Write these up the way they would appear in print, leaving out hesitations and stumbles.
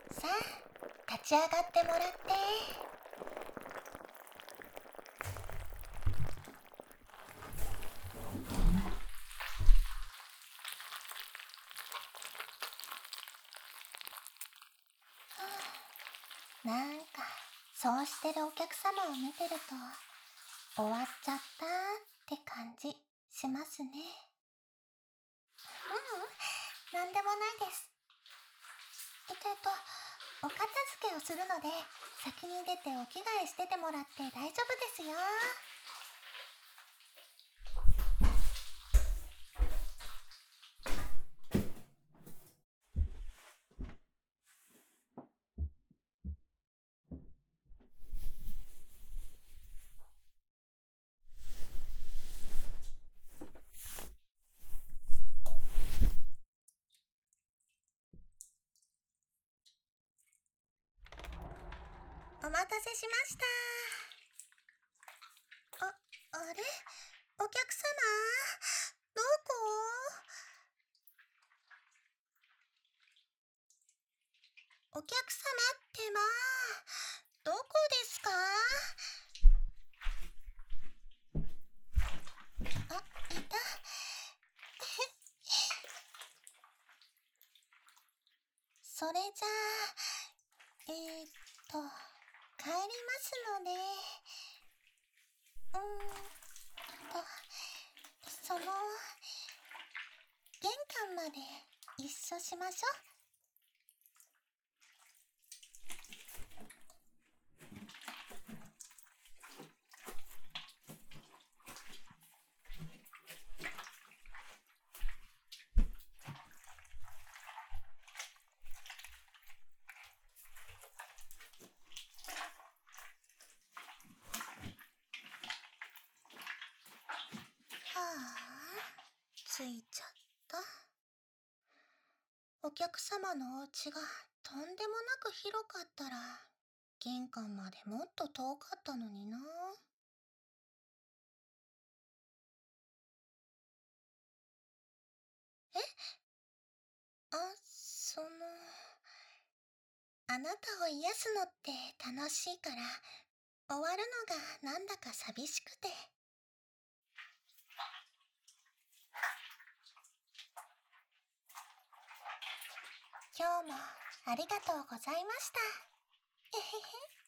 さあ、立ち上がってもらって。なんか、そうしてるお客様を見てると、終わっちゃったって感じしますね。なんでもないです。お片付けをするので、先に出てお着替えしててもらって大丈夫ですよ。お待たせしました。あれ？お客様？どこ？お客様ってどこですか？いた。それじゃあ、帰りますので、その、玄関まで一緒しましょう。着いちゃった。お客様のお家がとんでもなく広かったら、玄関までもっと遠かったのにな。あなたを癒すのって楽しいから、終わるのがなんだか寂しくて。今日もありがとうございました。えへ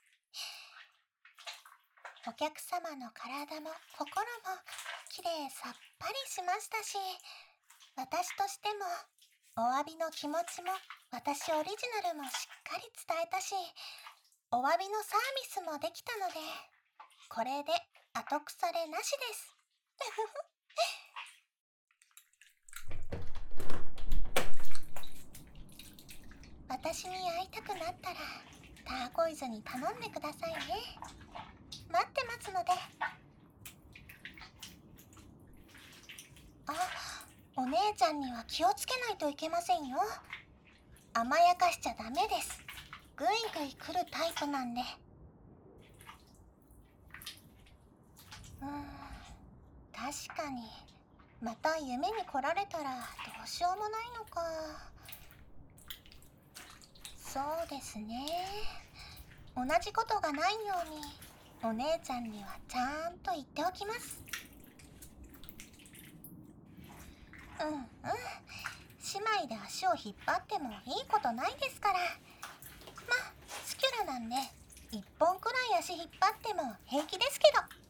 へ。お客様の体も心もきれいさっぱりしましたし、私としてもお詫びの気持ちも私オリジナルもしっかり伝えたし、お詫びのサービスもできたので、これで後腐れなしです。私に会いたくなったらターコイズに頼んでくださいね。待ってますので。お姉ちゃんには気をつけないといけませんよ。甘やかしちゃダメです。ぐいぐい来るタイプなんで。確かにまた夢に来られたらどうしようもないのか。そうですね。同じことがないようにお姉ちゃんにはちゃんと言っておきます。姉妹で足を引っ張ってもいいことないですから。スキュラなんで1本くらい足引っ張っても平気ですけど。